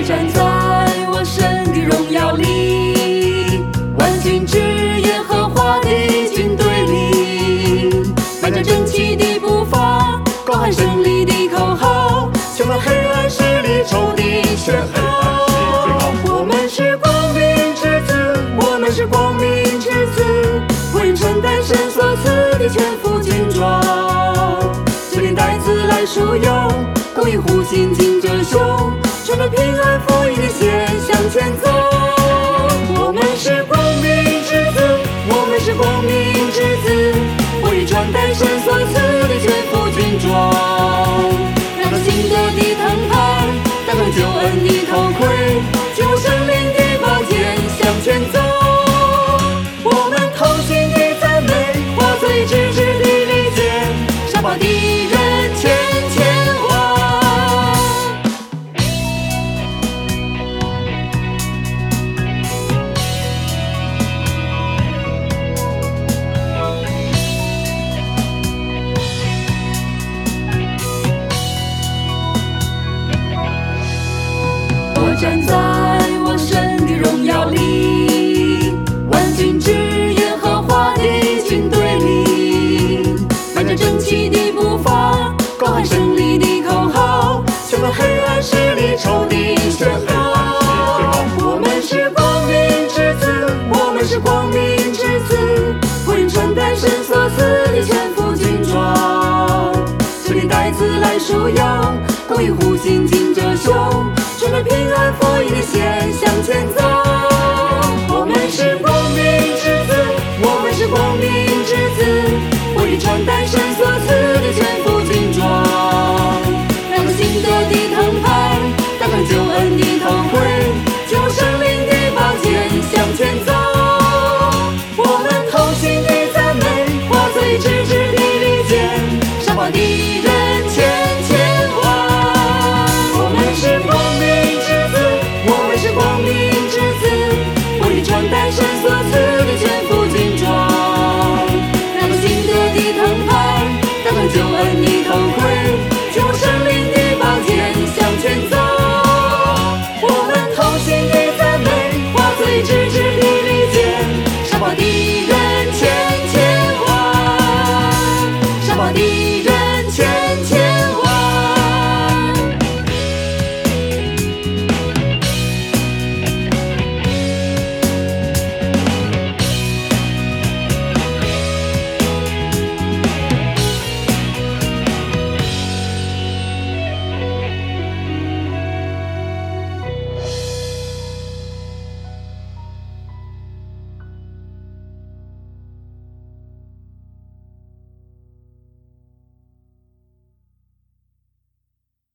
站在我神的荣耀里，万军之耶和华的军队里，迈着整齐的步伐，高喊胜利的口号，宣告黑暗势力仇敌宣告。我们是光明之子，我们是光明之子，为人承担神所赐的全副军装，这里带子来束腰，公义护心紧着胸，穿着平安福音的鞋向前走。我们是光明之子，我们是光明之子，为穿戴神所赐的全副军装，拿着新得的藤牌，戴上救恩的头盔，举舞圣灵的宝剑向前走。我们同心的赞美，化作一支支的利剑，杀伐敌人前往。我站在我神的荣耀里，万军之耶和华的军队里，迈着整齐的步伐，高喊胜利的口号，宣告黑暗势力仇敌宣告。我们是光明之子，我们是光明之子，为人承担神所赐的全副军装，这里带子来束腰，公义护心紧着胸，穿着平安福音的鞋向前走。我们是光明之子，我们是光明之子，为人穿戴神所